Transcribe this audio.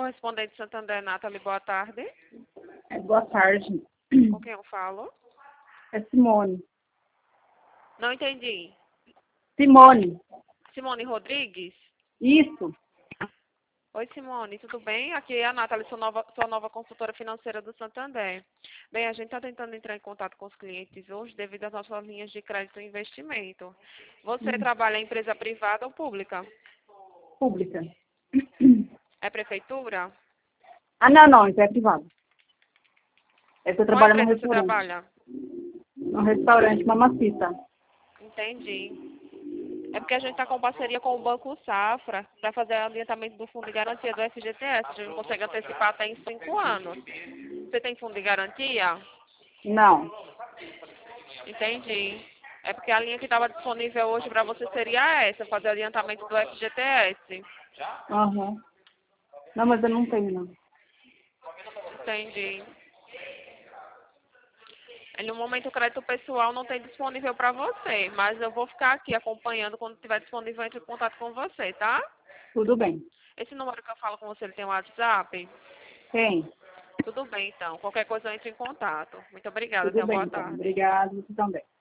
Correspondente Santander, Nathalie, boa tarde. Boa tarde. Com quem eu falo? É Simone. Não entendi. Simone. Simone Rodrigues? Isso. Oi, Simone, tudo bem? Aqui é a Nathalie, sua nova consultora financeira do Santander. Bem, a gente está tentando entrar em contato com os clientes hoje devido às nossas linhas de crédito e investimento. Você trabalha em empresa privada ou pública? Pública. É prefeitura? Ah, não, isso é privado. É que eu Qual trabalho num empresa você restaurante. trabalha? Num restaurante, Mamacita. Entendi. É porque a gente está com parceria com o Banco Safra para fazer o adiantamento do fundo de garantia do FGTS. A gente consegue antecipar até em 5 anos. Você tem fundo de garantia? Não. Entendi. É porque a linha que estava disponível hoje para você seria essa, fazer o adiantamento do FGTS. Aham. Não, mas eu não tenho, não. Entendi. No momento o crédito pessoal não tem disponível para você, mas eu vou ficar aqui acompanhando quando tiver disponível, entre em contato com você, tá? Tudo bem. Esse número que eu falo com você, ele tem um WhatsApp? Tem. Tudo bem, então. Qualquer coisa eu entro em contato. Muito obrigada. Tudo Tenha uma bem, boa então. tarde. Obrigada, você também.